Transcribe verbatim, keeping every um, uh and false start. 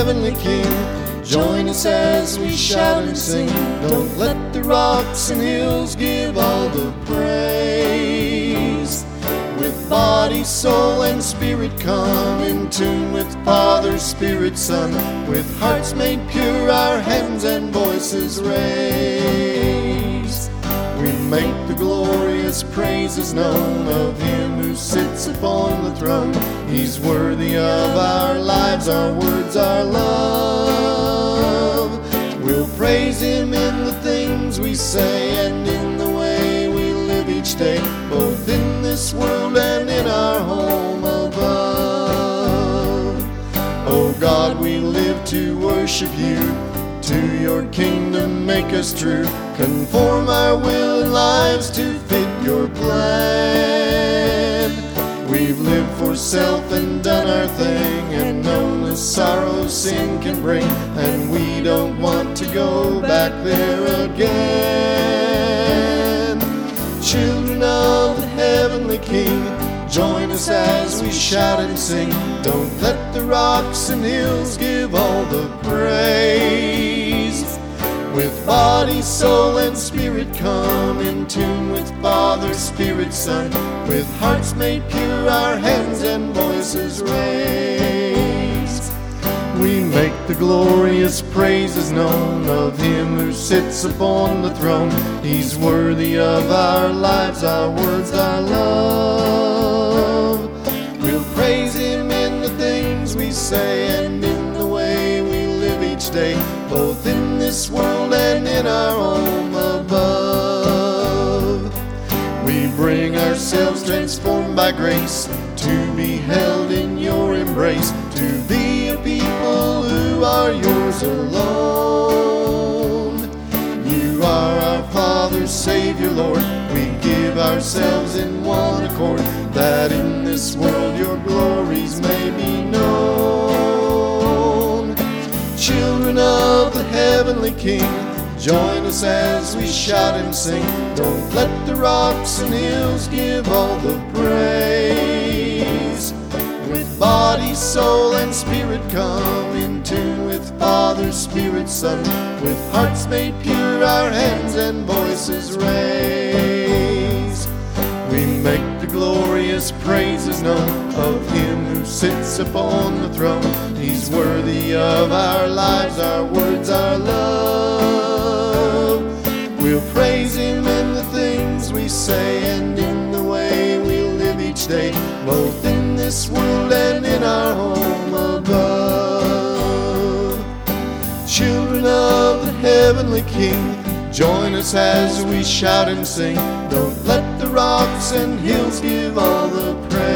heavenly King. Join us as we shout and sing. Don't let the rocks and hills give all the praise. With body, soul, and spirit come in tune with Father, Spirit, Son. With hearts made pure, our hands and voices raise. We make the glorious praises known of Him who sits upon the throne. He's worthy of our lives, our words, our love. We'll praise Him in the things we say and in the way we live each day, both in this world and in our home above. Oh God, we live to worship You. To Your kingdom make us true. Conform our will and lives to fit Your plan. We've lived for self and done our thing, and known the sorrow sin can bring, and we don't want to go back there again. Children of the heavenly King, join us as we shout and sing. Don't let the rocks and hills give all the praise. With body, soul, and spirit come in tune with Father, Spirit, Son. With hearts made pure, our hands and voices raise. We make the glorious praises known of Him who sits upon the throne. He's worthy of our lives, our words, our love. We'll praise Him in the things we say and in the way we live each day, both in this world and in our home above. We bring ourselves transformed by grace to be held in Your embrace, to be a people who are Yours alone. You are our Father, Savior, Lord. We give ourselves in one accord, that in this world Your glories may be known. Children of the heavenly King, join us as we shout and sing. Don't let the rocks and hills give all the praise. With body, soul, and spirit come in tune with Father, Spirit, Son. With hearts made pure, our hands and voices raise. We make the glorious praises known of Him who sits upon the throne. He's worthy of our lives, our words, our love. We'll praise Him in the things we say and in the way we live each day, both in this world and in our home above. Children of the heavenly King, join us as we shout and sing. Don't let the rocks and hills give all the praise.